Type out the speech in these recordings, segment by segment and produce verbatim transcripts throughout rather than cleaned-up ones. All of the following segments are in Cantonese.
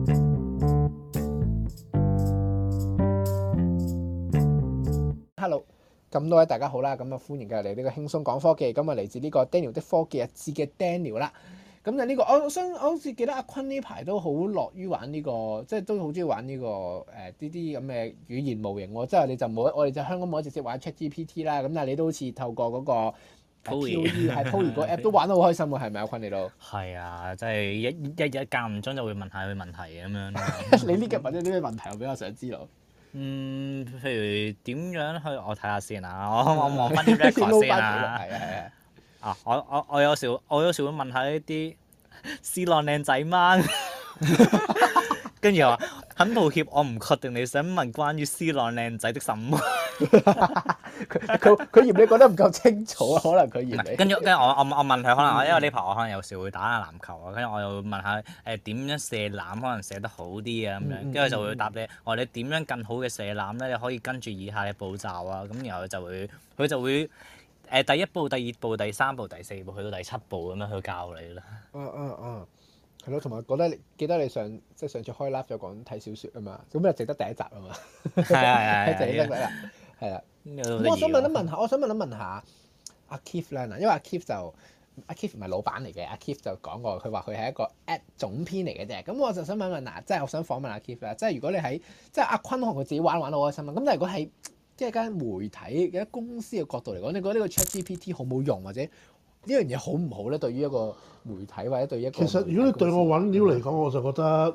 Hello，咁多位大家好啦，咁啊歡迎繼續嚟呢個輕鬆講科技，咁啊嚟自呢個 Daniel 的科技日誌嘅 Daniel 啦。咁就呢個我想我好似記得阿坤呢排都好樂於玩呢個，即係都好中意玩呢個誒呢啲咁嘅語言模型喎。即係你就冇我哋就香港冇得直接玩 ChatGPT 啦。咁但係你都好似透過嗰個 Poe 係 Poe 個 app 都玩得好開心喎，係咪啊坤你都？ 係啊，即係一一日間唔中就會問下佢問題咁樣。 你呢幾日問咗啲咩問題？我比較想知道。 嗯，譬如點樣去我睇下先啊，我我望翻啲 record 先啊。 係啊係啊。 啊！我我我有時我有時會問下呢啲 C 朗靚仔嗎？跟住話很抱歉，我唔確定你想問關於 C 朗靚仔的什麼。 佢佢佢嫌你講得唔夠清楚啊，可能佢嫌你。 跟住跟住我我我問佢，可能因為呢排我可能有時會打下籃球啊，跟住我又問下誒點樣射籃，可能射得好啲啊咁樣，跟住就會答你，我話你點樣更好嘅射籃咧？你可以跟住以下嘅步驟啊，咁然後佢就會佢就會。誒第一步、第二步、第三步、第四步，去到第七步咁樣去教你啦。 嗯嗯嗯，係咯，同埋覺得你記得你上即係上次開 live 就講睇小説啊嘛，咁就值得第一集啊嘛。 係係係。 值得啦，係啦。咁我想問一問下，我想問一問下阿 Keith 咧嗱，因為阿 Keith 就阿 Keith 唔係老闆嚟嘅，阿 Keith 就講過佢話佢係一個 app 總編嚟嘅啫。咁我就想問問嗱，即係我想訪問阿 Keith 啦，即係如果你喺即係阿坤同佢自己玩玩得好開心啊，咁但係如果係即係間媒體嘅一間公司嘅角度嚟講，你覺得呢個 ChatGPT 好冇用，或者呢樣嘢好唔好咧？對於一個媒體或者對於一個， 其實如果你對我揾料嚟講，我就覺得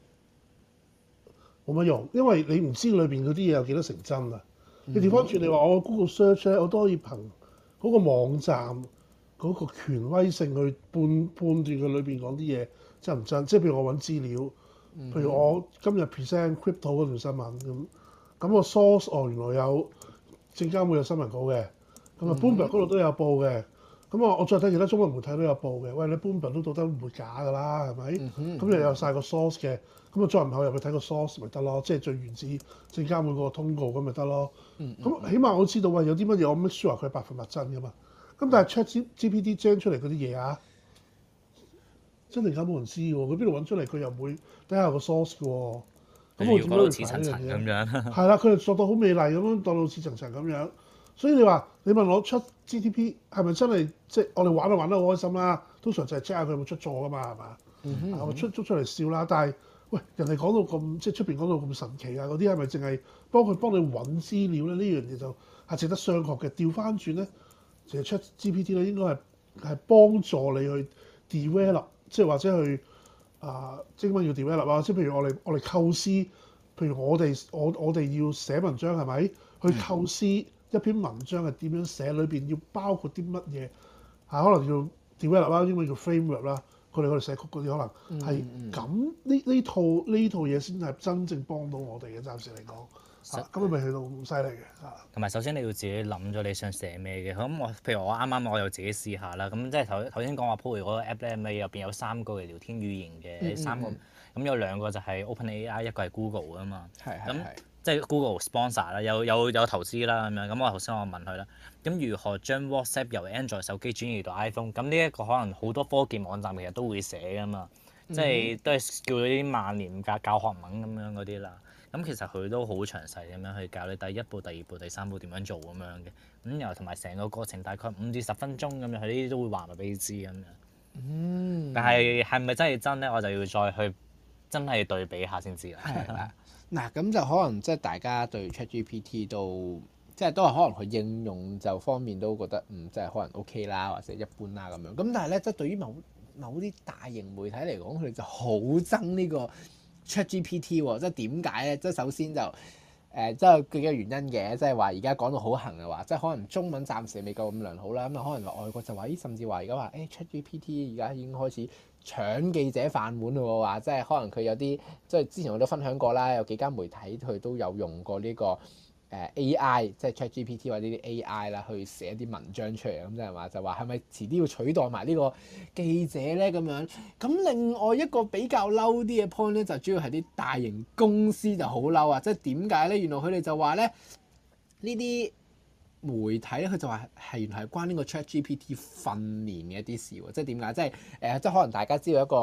冇乜用，因為你唔知裏邊嗰啲嘢有幾多成真啊！你調翻轉你話我 Google Search 咧，我都可以憑嗰個網站嗰個權威性去判判斷佢裏邊講啲嘢真唔真。即係譬如我揾資料，譬如我今日 present crypto 嗰段新聞咁。咁個 source 哦，原來有證監會有新聞稿嘅，咁啊 Bloomberg 嗰度都有報嘅，咁啊我再睇其他中文媒體都有報嘅。喂，你 Bloomberg 都到得唔會假㗎啦，係咪？咁、嗯、你有晒個 source 嘅，咁啊再唔後入去睇個 source 咪得咯，即係最原始證監會嗰個通告咁咪得咯。咁、嗯嗯、起碼我知道喂有啲乜嘢我 make sure 佢係百分百真㗎嘛。咁但係 ChatGPT generate 出嚟嗰啲嘢啊，真定假冇人知喎，佢邊度揾出嚟？佢又唔會底下有個 source 嘅喎。咁我點樣去睇呢樣嘢？ 咁樣係啦，佢哋作到好美麗咁樣，當到似層層咁樣。所以你話你問我出 G T P 係咪真係即係我哋玩都玩得好開心啦？通常就係 check 下佢有冇出錯㗎嘛，係嘛？嗯哼嗯哼啊，出捉出嚟笑啦！但係喂，人哋講到咁即係出邊講到咁神奇啊，嗰啲係咪淨係幫佢幫你揾資料咧？呢樣嘢就係值得商榷嘅。調翻轉咧，其實出 G P T 咧應該係係幫助你去 develop， 即係或者去。啊，英文要 develop 啊，即係譬如我哋我哋構思，譬如我哋我我哋要寫文章係咪？去構思一篇文章係點樣寫，裏邊要包括啲乜嘢？係、啊、可能要 develop 啦，英文叫 framework 啦。佢哋佢哋寫曲嗰啲可能係咁呢呢套呢套嘢先係真正幫到我哋嘅，暫時嚟講。咁啊未去到咁犀利嘅。 同埋首先你要自己諗咗你想寫咩嘅。咁我譬如我啱啱我又自己試下啦。咁即係頭頭先講話 Poe 嗰個 app 咧，咪入邊有三個嘅聊天語言嘅，嗯嗯三個咁有兩個就係 OpenAI， 一個係 Google 啊嘛。係係係。咁即係 Google sponsor 啦，有有有投資啦咁樣。咁我頭先我問佢啦，咁如何將 WhatsApp 由 Android 手機轉移到 iPhone？ 咁呢一個可能好多科技網站其實都會寫噶嘛，即係都係叫咗啲萬年教教學文咁樣嗰啲啦。咁其實佢都好詳細咁樣去教你第一步、第二步、第三步點樣做咁樣嘅，咁又同埋成個過程大概五至十分鐘咁樣，佢呢啲都會話埋俾你知咁樣。嗯。但係係咪真係真咧？我就要再去真係對比下先知啦。 係啦。嗱，咁就可能即係大家對 ChatGPT 都即係都係可能佢應用就方面都覺得嗯即係可能 OK 啦，或者一般啦咁樣。咁但係咧，即係對於某某啲大型媒體嚟講，佢哋就好憎呢個 ChatGPT 喎，即係點解咧？即係首先就誒、呃，即係幾個原因嘅，即係話而家講到好行嘅話，即係可能中文暫時未夠咁良好啦。咁啊，可能外國就話，咦，甚至話而家話誒 ChatGPT 而家已經開始搶記者飯碗咯，話即係可能佢有啲即係之前我都分享過啦，有幾間媒體佢都有用過呢個誒 A I，即係 ChatGPT 或者啲 A I 啦，去寫啲文章出嚟咁，即係話就話係咪遲啲要取代埋呢個記者咧咁樣？咁另外一個比較嬲啲嘅 point 咧，就主要係啲大型公司就好嬲啊！即係點解咧？原來佢哋就話咧呢啲媒體咧，佢就話係原來係關呢個 ChatGPT 訓練嘅一啲事喎。即係點解？即係誒、呃，即係可能大家知道一個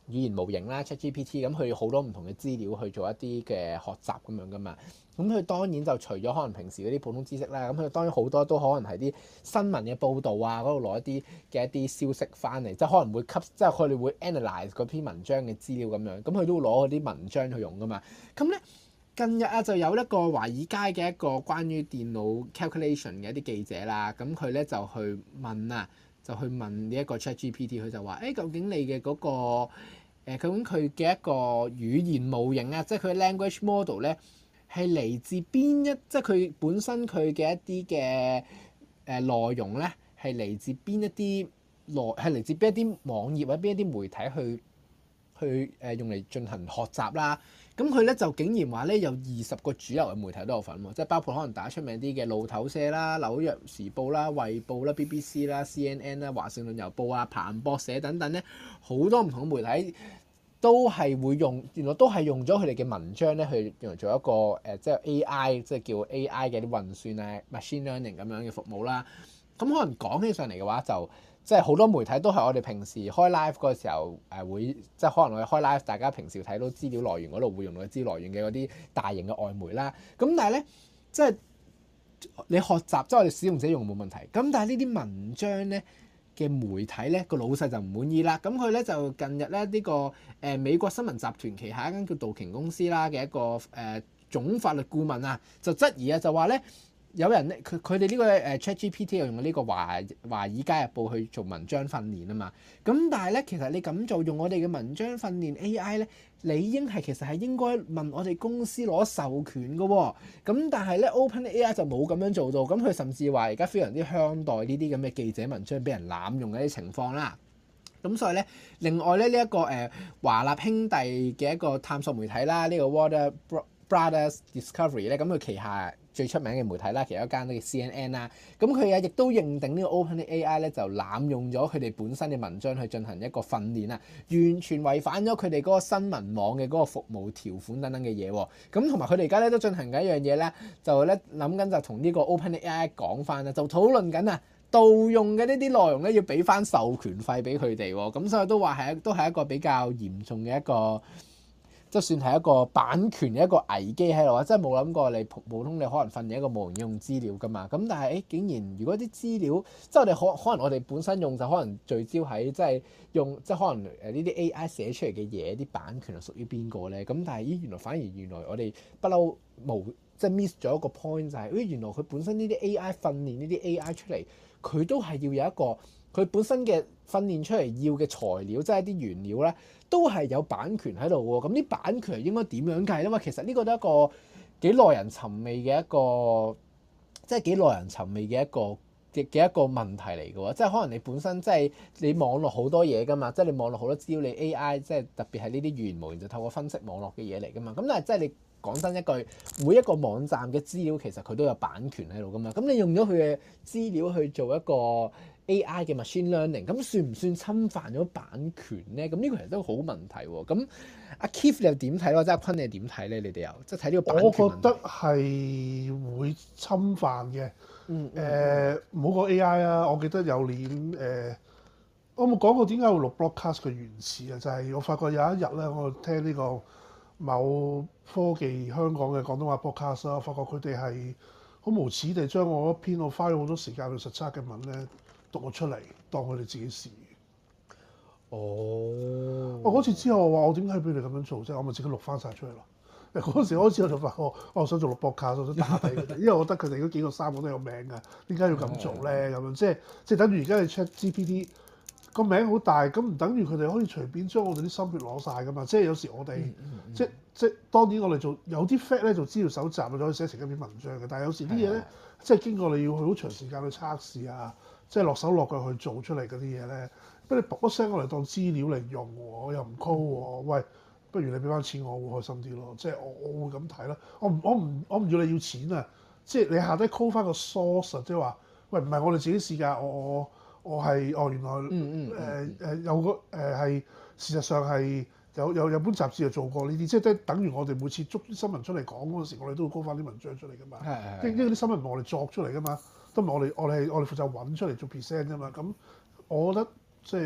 語言模型啦 ChatGPT，咁佢好多唔同嘅資料去做一啲嘅學習咁樣噶嘛。咁佢當然就除咗可能平時嗰啲普通知識啦，咁佢當然好多都可能係啲新聞嘅報導啊，嗰度攞一啲嘅一啲消息翻嚟，即係可能會吸，即係佢哋會 analyse 嗰篇文章嘅資料咁樣，咁佢都會攞嗰啲文章去用噶嘛。咁咧近日啊就有一個華爾街嘅一個關於電腦 calculation 嘅一啲記者啦，咁佢咧就去問啊，就去問呢一個 ChatGPT，佢就話：誒、欸、究竟你嘅嗰、個誒、呃、究竟佢嘅一個語言模型啊，即係佢 language model 咧，係嚟自邊一？即係佢本身佢嘅一啲嘅誒內容咧，係嚟自邊一啲內係嚟自邊一啲網頁或者邊一啲媒體去去誒用嚟進行學習啦。咁佢咧就竟然話咧有二十個主流嘅媒體都有份喎，即係包括可能大家出名啲嘅路透社啦、紐約時報啦、衛報啦、B B C 啦、C N N 啦、華盛頓郵報啊、彭博社等等咧，好多唔同嘅媒體都係會用，原來都係用咗佢哋嘅文章咧去用嚟做一個誒、呃，即係 A I，即係叫 A I 嘅啲運算啊、machine learning 咁樣嘅服務啦。咁可能講起上嚟嘅話就。即係好多媒體都係我哋平時開 live 嗰個時候誒會，即係可能我哋開 live，大家平時睇到資料來源嗰度會用到嘅資料來源嘅嗰啲大型嘅外媒啦。咁但係咧，即係你學習，即係我哋使用者用冇問題。咁但係呢啲文章咧嘅媒體咧個老細就唔滿意啦。咁佢咧就近日咧呢、這個誒、呃、美國新聞集團旗下一間叫道瓊公司啦嘅一個誒、呃、總法律顧問啊，就質疑啊，就話咧。有人咧，佢佢哋呢個誒 ChatGPT 又用呢個華華爾街日報去做文章訓練啊嘛。咁但係咧，其實你咁做用我哋嘅文章訓練 A I 咧，理應係其實係應該問我哋公司攞授權嘅喎、哦。咁但係咧 OpenAI 就冇咁樣做到。咁佢甚至話而家非常之鄉待呢啲咁嘅記者文章俾人濫用嘅啲情況啦。咁所以咧，另外咧呢一、這個誒、呃、華納兄弟嘅一個探索媒體啦，呢、這個 Warner Brothers Discovery 咧，咁佢旗下最出名嘅媒體啦，其中一間都叫 C N N 啦。咁佢啊亦都認定呢個 OpenAI 咧就濫用咗佢哋本身嘅文章去進行一個訓練啊，完全違反咗佢哋嗰個新聞網嘅嗰個服務條款等等嘅嘢喎。咁同埋佢哋而家咧都進行緊一樣嘢咧，就咧諗緊就同呢個 OpenAI 講翻啦，就討論緊啊盜用嘅呢啲內容咧要俾翻授權費俾佢哋喎。咁所以都話係都係一個比較嚴重嘅一個。即係算係一個版權嘅一個危機喺度啊！即係冇諗過你普普通你可能訓練一個模型用資料㗎嘛，咁但係誒、欸、竟然如果啲資料即係我哋可可能我哋本身用就可能聚焦喺即係用即係可能誒呢啲 A I 寫出嚟嘅嘢啲版權係屬於邊個咧？咁但係咦原來反而原來我哋不嬲冇即係 miss 咗一個 point 就係、是、誒原來佢本身呢啲 A I 訓練呢啲 A I 出嚟，佢都係要有一個佢本身嘅訓練出嚟要嘅材料，即係一啲原料咧。都係有版權喺度喎，咁啲版權應該點樣計咧？因為其實呢個都係一個幾耐人尋味嘅一個，即係幾耐人尋味嘅一個嘅嘅一個問題嚟嘅喎。即係可能你本身即係你網絡好多嘢㗎嘛，即係你網絡好多資料，你 A I 即係特別係呢啲語言模型就透過分析網絡嘅嘢嚟㗎嘛。咁但係即係你講真一句，每一個網站嘅資料其實佢都有版權喺度㗎嘛。咁你用咗佢嘅資料去做一個 A I 嘅 machine learning，咁算唔算侵犯咗版權咧？咁呢個其實都好問題喎。咁阿 Keith 你又點睇咯？即係阿坤你又點睇咧？你哋又即係睇呢個版權問題？ 我覺得係會侵犯嘅。 嗯誒唔好講 A I 啊，我記得有年誒、呃，我冇講過點解會錄 broadcast 嘅原始啊，就係、是、我發覺有一日咧，我聽呢個某科技香港嘅廣東話 broadcast 啦，我發覺佢哋係好無恥地將我一篇我花咗好多時間去實測嘅文咧。讀我出嚟，當佢哋自己試。 哦， 我嗰次之後，我話我點解俾你咁樣做啫？我咪自己錄翻晒出嚟咯。嗰時開始我就發覺，我想做錄播卡，我想打低佢哋，因為我覺得佢哋嗰幾個三個都有名㗎，點解要咁做咧？咁樣即係即係等於而家你 ChatGPT 個名好大，咁唔等於佢哋可以隨便將我哋啲心血攞晒㗎嘛？即係有時我哋、嗯嗯嗯、即即當然我哋做有啲 fact 咧做資料搜集，就可以寫成一篇文章嘅。但係有時啲嘢咧，即係經過你要去好長時間去測試啊。即係落手落腳去做出嚟嗰啲嘢咧，不如你卜一聲我嚟當資料嚟用喎，我又唔 call 喎，喂，不如你俾翻錢我，我會開心啲咯。即係我我會咁睇咯。我唔我唔我唔要你要錢啊！即係你下低 call 翻個 source，即係話，喂，唔係我哋自己試㗎，我我我係哦原來誒誒、 嗯嗯嗯呃、有個誒係、呃、事實上係有有有本雜誌就做過呢啲，即係即係等於我哋每次捉啲新聞出嚟講嗰陣時，我哋都會 call 翻啲文章出嚟㗎嘛。係係。因為啲新聞唔係我哋作出嚟㗎嘛。都唔係我哋，我哋係我哋負責揾出嚟做 present 啫嘛。咁我覺得即係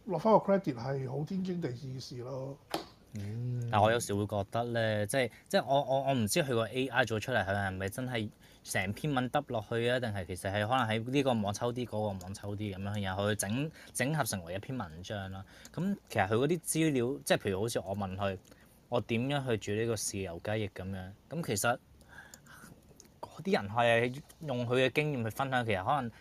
落翻個 credit 係好天經地義嘅事咯。 嗯、但我有時會覺得咧，即係即係我我我唔知佢個 A I 做出嚟佢係咪真係成篇文揼落去啊？定係其實係可能喺呢個網抽啲，嗰、嗰個網抽啲咁樣，然後佢整整合成為一篇文章啦。咁其實佢嗰啲資料，即係譬如好似我問佢，我點樣去煮呢個豉油雞翼咁樣？咁其實嗰啲人係用佢嘅經驗去分享，其實可能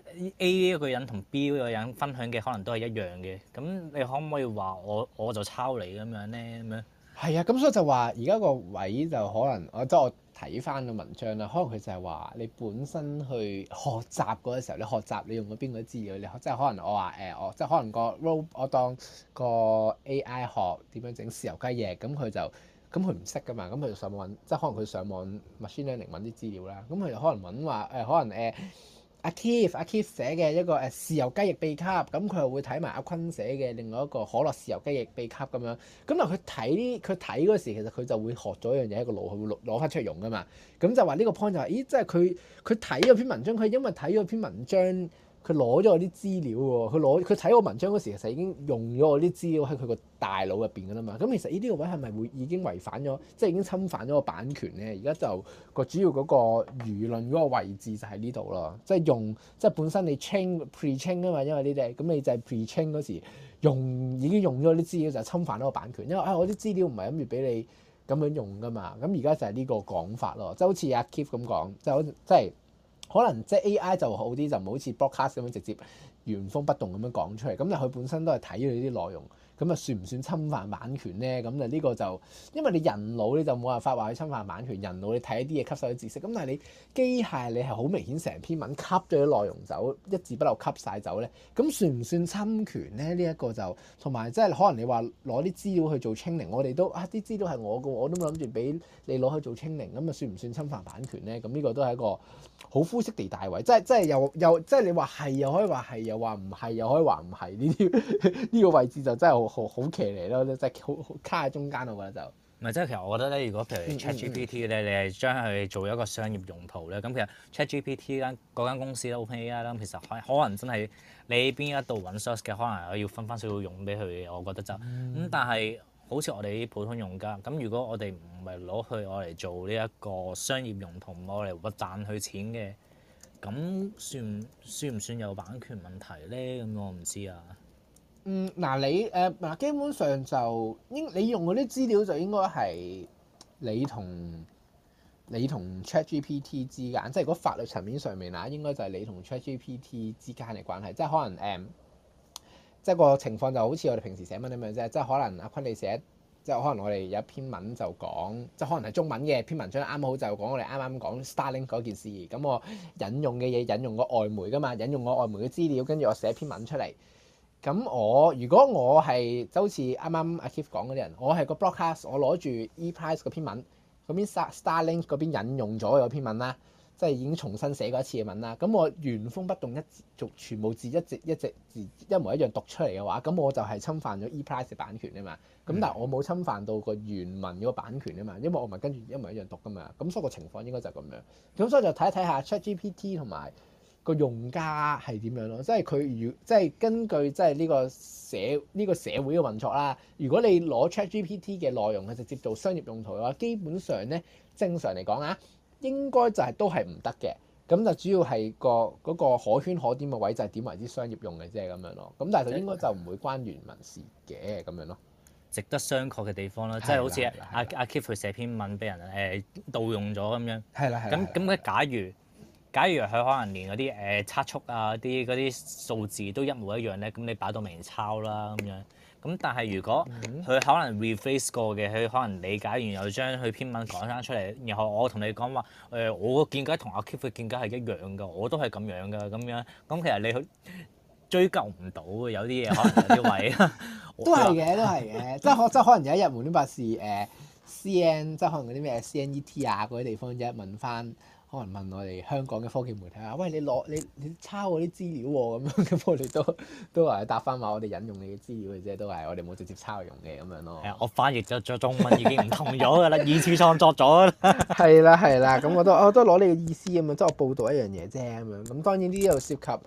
A 呢一個人同 B 呢個人分享嘅可能都係一樣嘅。咁你可唔可以話我我就抄你咁樣咧？咁樣係啊，咁所以就話而家個位就可能我即係我睇翻個文章啦，可能佢就係話你本身去學習嗰個時候，你學習你用咗邊個資料？你學即係可能我話誒、呃、我即係可能個 role 我當個 A I 學點樣整豉油雞翼，咁佢就咁佢唔識噶嘛，咁佢就上網揾，即係可能佢上網 machine learning 揾啲資料啦，咁佢就可能揾話誒可能誒。呃阿 Keith 阿 Keith 寫嘅一個誒豉油雞翼秘笈，咁佢又會睇埋阿坤寫嘅另外一個可樂豉油雞翼秘笈咁樣。咁啊佢睇佢睇嗰時，其實佢就會學咗一樣嘢喺個腦，佢會攞攞翻出嚟用噶嘛。咁就話呢個 point 就係、是，咦，即係佢佢睇嗰篇文章，佢因為睇嗰篇文章。佢攞咗我啲資料喎，佢攞佢睇我文章嗰時，其實已經用咗我啲資料喺佢個大腦入邊㗎啦嘛。咁其實呢啲個位係咪會已經違反咗，即係已經侵犯咗個版權咧？而家就個主要嗰個輿論嗰個位置就喺呢度咯，即係用即係本身你 train pre-train 啊嘛，因為呢啲咁你就係 pre-train 嗰時用已經用咗啲資料就侵犯咗個版權，因為啊我啲資料唔係諗住俾你咁樣用㗎嘛。咁而家就係呢個講法咯，即係好似阿 Keith 咁講，即係好即係。可能即係 A I 就好啲，就唔好似 broadcast 咁樣直接原封不動咁樣講出嚟。咁但係佢本身都係睇咗你啲內容，咁啊算唔算侵犯版權咧？咁就呢個就因為你人腦你就冇辦法話佢侵犯版權，人腦你睇一啲嘢吸收啲知識。咁但係你機械你係好明顯成篇文吸咗啲內容走，一字不漏吸晒走咧。咁算唔算侵權咧？呢、這、一個就同埋即係可能你話攞啲資料去做 training，我哋都啊啲資料係我嘅，我都冇諗住俾你攞去做 training，咁啊算唔算侵犯版權咧？咁呢個都係一個好灰色地帶位，即係即係又又即係你話係又可以話係，又話唔係又可以話唔係，呢啲呢個位置就真係好好好騎呢咯，即係好好卡喺中間，我覺得就。 唔係，即係其實我覺得咧，如果譬如 ChatGPT 咧，你係將佢做一個商業用途咧，咁其實 ChatGPT 間嗰間公司咧 OpenAI 啦，其實可可能真係你邊一度揾 source 嘅，可能要分翻少少用俾佢嘅，我覺得就咁。嗯、但係好似我哋啲普通用家，咁如果我哋唔係攞去我嚟做呢一個商業用途，我嚟賺佢錢嘅，咁算算唔算有版權問題咧？咁我唔知啊。 嗯，嗱你誒嗱、呃、基本上就應你用嗰啲資料就應該係你同你同 ChatGPT 之間，即係如果法律層面上面啊，應該就係你同 ChatGPT 之間嘅關係，即係可能誒、嗯，即係個情況就好似我哋平時寫文咁樣啫，即係可能阿坤你寫，即係可能我哋有一篇文就講，即係可能係中文嘅篇文章啱好就講我哋啱啱講 Starlink 嗰件事，咁我引用嘅嘢引用個外媒㗎嘛，引用個外媒嘅資料，跟住我寫篇文出嚟。咁我如果我係就好似啱啱阿 Keith 講嗰啲人，我係個 broadcast，我攞住 ePrice 嗰篇文，嗰邊 Starlink 嗰邊引用咗嗰篇文啦，即係已經重新寫過一次嘅文啦。咁我原封不動一逐全部字一直一直字一模一樣讀出嚟嘅話，咁我就係侵犯咗 ePrice 嘅版權啊嘛。咁但係我冇侵犯到個原文嗰個版權啊嘛，因為我唔係跟住一模一樣讀噶嘛。咁所以個情況應該就係咁樣。咁所以就睇一睇下 ChatGPT 同埋個用家係點樣咯？即係佢如即係根據即係呢個社呢個社會嘅運作啦。如果你攞 ChatGPT 嘅內容去直接做商業用途嘅話，基本上咧正常嚟講啊，應該就係都係唔得嘅。咁就主要係個嗰個可圈可點嘅位就係點為之商業用嘅啫咁樣咯。咁但係就應該就唔會關原文事嘅咁樣咯。 值得商榷嘅地地方啦，即係好似阿阿 Keith 佢寫篇文俾人誒盜用咗咁樣。係啦係啦。咁咁嘅假如。假如佢可能連嗰啲誒測速啊、啲嗰啲數字都一模一樣咧，咁你擺到明抄啦咁樣。咁但係如果佢可能 rephrase 過嘅，佢可能理解完又將佢篇文講翻出嚟，然後我同你講話誒，我個見解同阿 Keith 嘅見解係一樣㗎，我都係咁樣㗎咁樣。咁其實你去追究唔到嘅，有啲嘢可能有啲位都係嘅，都係嘅，即係可即係可能有一日無端白事誒 C N，即係可能嗰啲咩 C N E T 啊嗰啲地方一問翻。可能問我哋香港嘅科技媒體啊，喂，你攞你你抄我啲資料喎咁樣，咁我哋都都係答翻話我哋引用你嘅資料嘅啫，都係我哋冇直接抄用嘅咁樣咯。 係啊，我翻譯咗咗中文已經唔同咗㗎啦，二次創作咗啦。 係啦係啦，咁我都我都攞你嘅意思咁樣，即係我報導一樣嘢啫咁樣。咁當然呢啲又涉及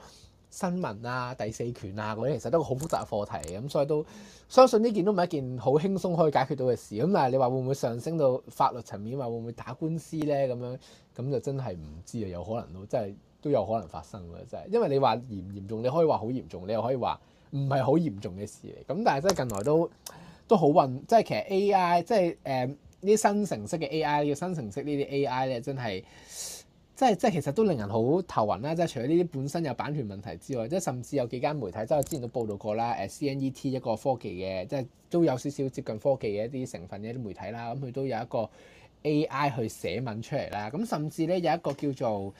新聞啊、第四權啊嗰啲，其實都係好複雜嘅課題嚟，咁所以都相信呢件都唔係一件好輕鬆可以解決到嘅事。咁但係你話會唔會上升到法律層面，話會唔會打官司咧？咁樣咁就真係唔知啊，有可能都真係都有可能發生嘅，真係。因為你話嚴唔嚴重，你可以話好嚴重，你又可以話唔係好嚴重嘅事嚟。咁但係真係近來都都好混，即係其實 A I 即係誒呢啲新程式嘅 A I，呢個新程式呢啲 A I 咧真係。即係即係其實都令人好頭暈啦！即係除咗呢啲本身有版權問題之外，即係甚至有幾間媒體，即係我之前都報道過啦。誒 C N E T 一個科技嘅，即係都有少少接近科技嘅一啲成分嘅一啲媒體啦。咁佢都有一個 A I 去寫文出嚟啦。咁甚至咧有一個叫做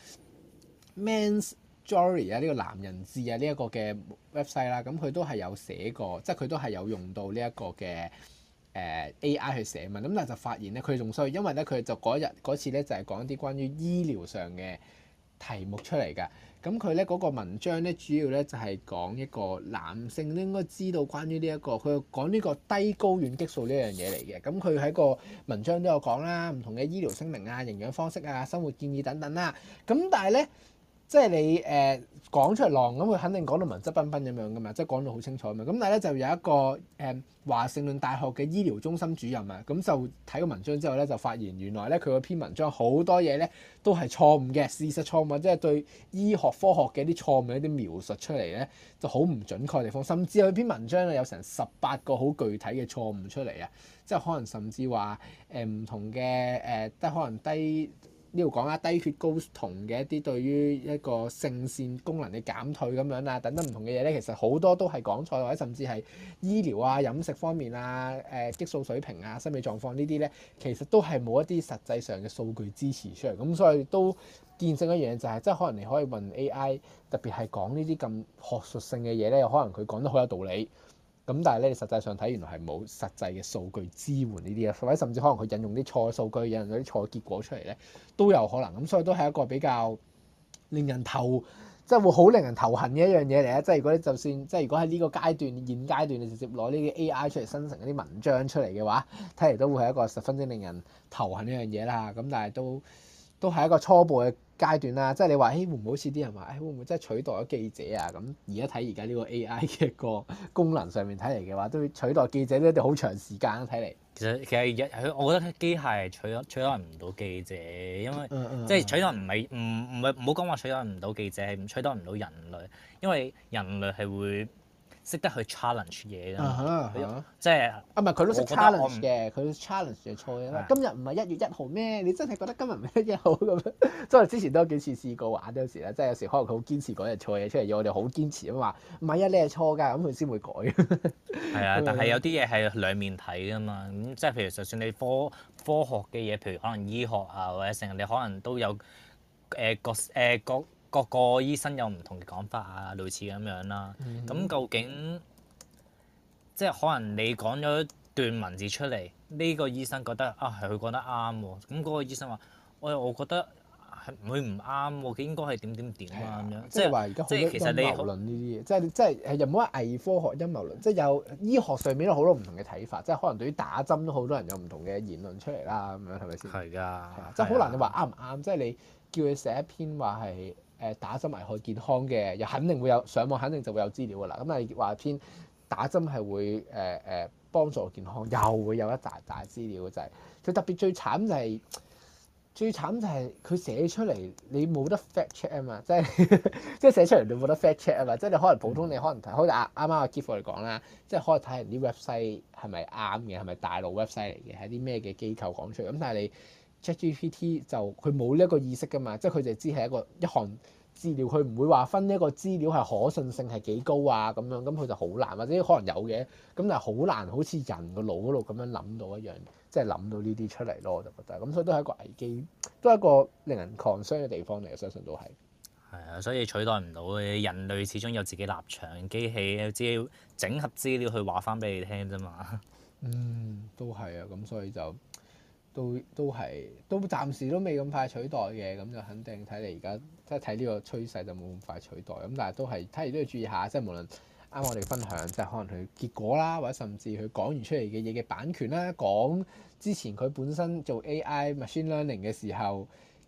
Men's Journey 啊，呢個男人志啊呢一個嘅 website 啦。咁佢都係有寫過，即係佢都係有用到呢一個嘅。誒 A I 去寫文，咁但係就發現咧，佢仲衰，因為咧佢就嗰日嗰次咧就係講一啲關於醫療上嘅題目出嚟㗎。咁佢咧嗰個文章咧主要咧就係講一個男性應該知道關於呢一個，佢講呢個低睾丸激素呢樣嘢嚟嘅。咁佢喺個文章都有講啦，唔同嘅醫療聲明啊、營養方式啊、生活建議等等啦。咁但係咧。即係你誒講出嚟浪咁，佢肯定講到文質彬彬咁樣噶嘛，即係講到好清楚嘛。咁但係咧就有一個誒、呃、華盛頓大學嘅醫療中心主任啊，咁就睇個文章之後咧，就發現原來咧佢嗰篇文章好多嘢咧都係錯誤嘅，事實錯誤，即係對醫學科學嘅一啲錯誤嘅一啲描述出嚟咧，就好唔準確嘅地方。甚至佢篇文章咧有成十八個好具體嘅錯誤出嚟啊，即係可能甚至話誒唔同嘅誒，即係可能低。呢度講啦，低血高酮嘅一啲對於一個性腺功能嘅減退咁樣啊，等等唔同嘅嘢咧，其實好多都係講錯，或者甚至係醫療啊、飲食方面啊、誒激素水平啊、心理狀況呢啲咧，其實都係冇一啲實際上嘅數據支持出嚟，咁所以都見證一樣嘢就係、是，即係可能你可以問 A I，特別係講呢啲咁學術性嘅嘢咧，有可能佢講得好有道理。咁但係咧，你實際上睇原來係冇實際嘅數據支援呢啲啊，或者甚至可能佢引用啲錯嘅數據，引用咗啲錯嘅結果出嚟咧，都有可能。咁所以都係一個比較令人頭，即係會好令人頭痕嘅一樣嘢嚟啊！即係如果你就算即係如果喺呢個階段現階段你直接攞呢啲 A I 出嚟生成一啲文章出嚟嘅話，睇嚟都會係一個十分之令人頭痕一樣嘢啦。咁但係都都係一個初步嘅階段啦，即係你話，誒會唔會好似啲人話，誒會唔會真係取代咗記者啊？咁而家睇而家呢個 A I 嘅個功能上面睇嚟嘅話，都取代記者都一定好長時間啦。睇嚟其實其實佢，我覺得機械係取代取代唔到記者，因為、 嗯嗯、 即係取代唔係唔唔係唔好講話取代唔到記者，係唔取代唔到人類，因為人類係會識得去 challenge 嘢㗎嘛，即係啊唔係佢都識 challenge 嘅，佢 challenge 係錯嘅。的今日唔係一月一號咩？你真係覺得今日唔係一月一號咁樣？即係之前都有幾次試過玩，有時咧，即係有時可能佢好堅持講日錯嘢出嚟，要我哋好堅持咁話，唔係啊，你係錯㗎，咁佢先會改。 係啊，但係有啲嘢係兩面睇㗎嘛。咁即係譬如，就算你科科學嘅嘢，譬如可能醫學啊或者成，你可能都有誒個誒個。各個醫生有唔同嘅講法啊，類似咁樣啦。咁、嗯、究竟即係可能你講咗段文字出嚟，呢、呢個醫生覺得啊係佢講得啱喎。咁、那、嗰個醫生話：我我覺得係佢唔啱喎，佢應該係點點點啊咁樣。 即係話而家好多陰謀論呢啲嘢，即係即係誒又唔好話偽科學陰謀論，即係有醫學上面都好多唔同嘅睇法，即係可能對於打針都好多人有唔同嘅言論出嚟啦，咁樣係咪先？係㗎，即係好難你話啱唔啱，即係你叫佢寫一篇話係。誒打針危害健康嘅，又肯定會有上網，肯定就會有資料㗎啦。咁你話篇打針係會誒誒、呃、幫助健康，又會有一大大資料，就係、是、佢特別最慘就係、是、最慘就係佢寫出嚟你冇得 fact check 啊嘛，即係即係寫出嚟你冇得 fact check 啊嘛，即係你可能普通你可能睇，好似啱啱阿 Keith 嚟講啦，即係可能睇人啲 website 係咪啱嘅，係咪大陸 website 嚟嘅，係啲咩嘅機構講出嚟，咁但係你。ChatGPT 就佢冇呢一個意識㗎嘛，即係佢就知係一個一項資料，佢唔會話分一個資料係可信性係幾高啊咁樣，咁佢就好難，或者可能有嘅，咁但係好難好似人個腦嗰度咁樣諗到一樣，即係諗到呢啲出嚟咯，我就覺得，咁所以都係一個危機，都係一個令人 concern 嘅地方嚟，相信都係。 係啊，所以取代唔到嘅，人類始終有自己立場，機器只要整合資料去話翻俾你聽啫嘛。 嗯，都係啊，咁所以就。都都係，都暫時都未咁快取代嘅，咁就肯定睇嚟而家即係睇呢個趨勢就冇咁快取代，咁但係都係睇嚟都要注意下，即係無論啱我哋分享，即係可能佢結果啦，或者甚至佢講完出嚟嘅嘢嘅版權啦，講之前佢本身做 A I machine learning 嘅時候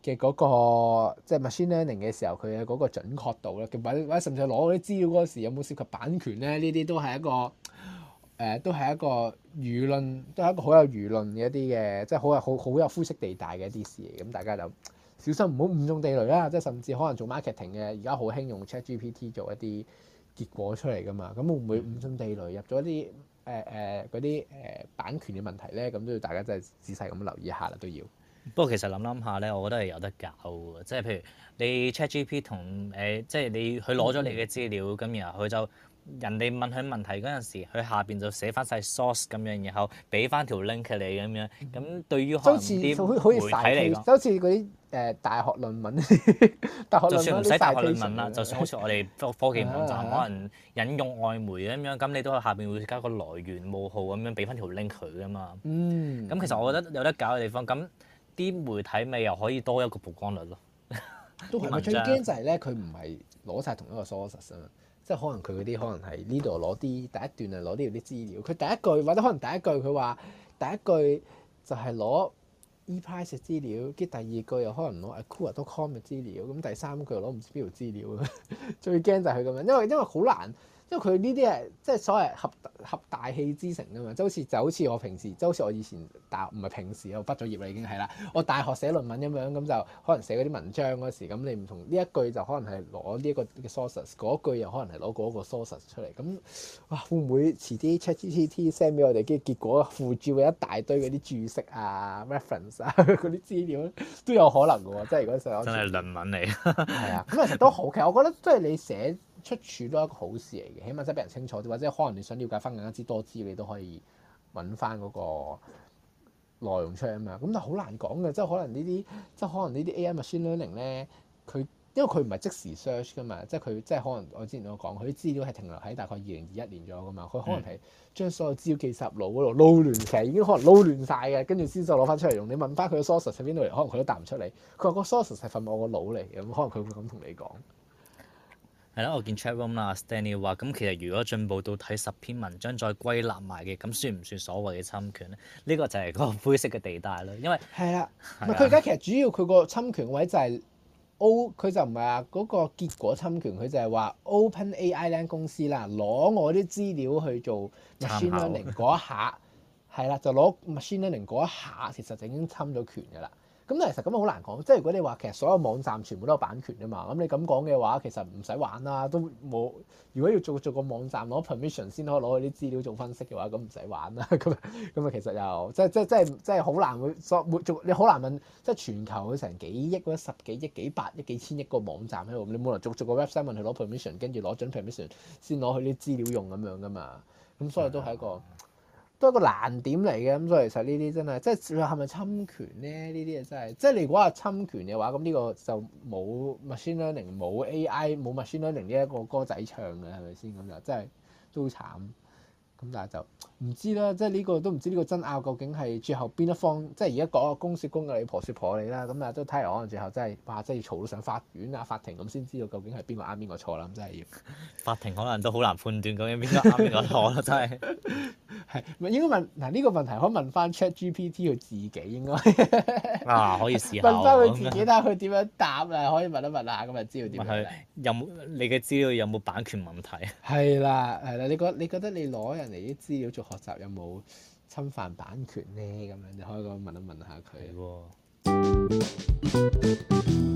嘅嗰個即係 machine learning 嘅時候，佢嘅嗰個準確度咧，或者或者甚至係攞嗰啲資料嗰時有冇涉及版權咧？呢啲都係一個誒、呃，都係一個輿論，都係一個好有輿論嘅一啲嘅，即係好有好好有灰色地帶嘅一啲事嚟。咁大家就小心唔好誤中地雷啦。即係甚至可能做 marketing 嘅，而家好興用 ChatGPT 做一啲結果出嚟㗎嘛。咁會唔會誤中地雷入咗一啲誒誒嗰啲誒版權嘅問題咧？咁都要大家真係仔細咁留意一下啦，都要。 不過其實諗諗下咧，我覺得係有得搞嘅，即係譬如你 ChatGPT 同誒、呃，即係你佢攞咗你嘅資料，咁、嗯、然後佢就人哋問佢問題嗰陣時，佢下邊就寫翻晒 source 咁樣，然後俾翻條 link 你咁樣。咁對於可能啲媒體嚟講， 就好似嗰啲誒大學論文，大學論文就算唔使大學論文啦，就算好似我哋科科技網站可能引用外媒咁樣，咁你都喺下邊會加個來源冒號咁樣俾翻條 link 佢噶嘛。 嗯。 咁其實我覺得有得搞嘅地方咁。啲媒體咪又可以多一個曝光率咯。 都係咪最驚就係咧？佢唔係攞晒同一個 source 啊嘛，即係可能佢嗰啲可能係呢度攞啲第一段係攞呢度啲資料，佢第一句或者可能第一句佢話第一句就係攞 ePrice 嘅資料，跟住第二句又可能攞 Aqua dot com 嘅資料，咁第三句又攞唔知邊條資料。最驚就係佢咁樣，因為因為好難。因為佢呢啲係即係所謂合合大器之成㗎嘛，即係好似就好似我平時，即係好似我以前大學唔係平時，我畢咗業啦已經係啦。我大學寫論文咁樣，咁就可能寫嗰啲文章嗰時，咁你唔同呢一句就可能係攞呢一個嘅 sources，嗰一句又可能係攞嗰個 sources 出嚟。咁哇，會唔會遲啲 ChatGPT send 俾我哋，跟住結果附照嘅一大堆嗰啲註釋啊、reference 啊嗰啲資料都有可能㗎喎，即係如果上真係論文嚟。 係啊，咁其實都好。其實我覺得即係你寫出處都係一個好事嚟嘅，起碼真係俾人清楚啲，或者可能你想了解翻更加之多資料，你都可以揾翻嗰個內容出嚟啊嘛。咁但係好難講嘅，即係可能呢啲，即係可能呢啲 A I machine learning 咧，佢因為佢唔係即時 search 噶嘛，即係佢即係可能我之前有講，佢啲資料係停留喺大概二零二一年左右噶嘛，佢可能係將所有資料記實腦嗰度撈亂，其實已經可能撈亂晒嘅，跟住先再攞翻出嚟用。你問翻佢嘅 source 喺邊度嚟，可能佢都答唔出嚟。佢話個 source 係份我個腦嚟嘅，咁可能佢會咁同你講。 係啦，我見 chatroom 啦，Stanley 話咁其實如果進步到睇十篇文章再歸納埋嘅，咁算唔算所謂嘅侵權咧？呢、這個就係嗰個灰色嘅地帶啦，因為係啦，唔係佢而家其實主要佢個侵權位就係 O，佢就唔係話嗰個結果侵權，佢就係話 OpenAI 呢間公司啦，攞我啲資料去做 machine learning 嗰一下，係啦，就攞 machine learning 嗰一下，其實就已經侵咗權㗎啦。咁但係其實咁好難講，即係如果你話其實所有網站全部都有版權啊嘛，咁你咁講嘅話，其實唔使玩啦，都冇。如果要做做個網站攞 permission 先可以攞佢啲資料做分析嘅話，咁唔使玩啦。咁咁啊，其實又即係即係即係即係好難會所會做，你好難問，即係全球佢成幾億或者十幾億、幾百億、幾千億個網站喺度，你冇能逐逐個 website 問佢攞 permission，跟住攞準 permission 先攞佢啲資料用咁樣噶嘛。咁所以都係一個。都係一個難點嚟嘅，咁所以其實呢啲真係，即係你話係咪侵權咧？呢啲嘢真係，即係你如果話侵權嘅話，咁呢個就冇 machine learning、冇 A I、冇 machine learning 呢一個歌仔唱嘅，係咪先？咁就真係都好慘。咁但係就唔知啦，即係呢個都唔知呢個爭拗究竟係最後邊一方，即係而家講個公説公有理，婆説婆理啦。咁啊都睇嚟可能最後真係哇，真係要嘈到上法院啊、法庭咁先知道究竟係邊個啱邊個錯啦。咁真係要法庭可能都好難判斷究竟邊個啱邊個錯咯，真係。 係咪應該問嗱呢個問題可以問翻 ChatGPT 佢自己應該啊，可以試下問翻佢自己睇下佢點樣答啊，可以問一問下咁就知道點樣。 問佢有冇你嘅資料有冇版權問題？係啦係啦，你覺你覺得你攞人哋啲資料做學習有冇侵犯版權咧？咁樣你可以咁問一問下佢。